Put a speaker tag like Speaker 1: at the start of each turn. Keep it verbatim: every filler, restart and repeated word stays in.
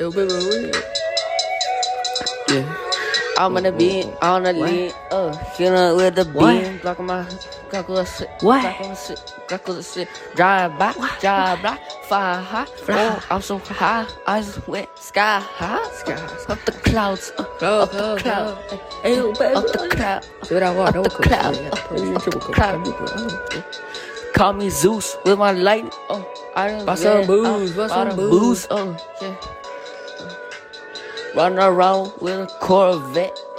Speaker 1: Yo, baby, real. Yeah.
Speaker 2: I'm on the beam, on the lean, uh, killing with the beam, blocking my Glock shit,
Speaker 1: What?
Speaker 2: Glock on shit, Glock on shit, drive by, drive by, fire high, oh, I'm so high, eyes wet, sky high,
Speaker 1: Sky high.
Speaker 2: up the clouds, uh,
Speaker 1: Cloud,
Speaker 2: up the
Speaker 1: cloud,
Speaker 2: cloud,
Speaker 1: Hey, yo, baby.
Speaker 2: up the cloud,
Speaker 1: See what I want?
Speaker 2: up the cloud, cloud. Call me Zeus with my lightning, oh, I done
Speaker 1: Buy some
Speaker 2: yeah,
Speaker 1: booze,
Speaker 2: uh,
Speaker 1: buy some
Speaker 2: the
Speaker 1: booze.
Speaker 2: oh, yeah. Run around with a Corvette.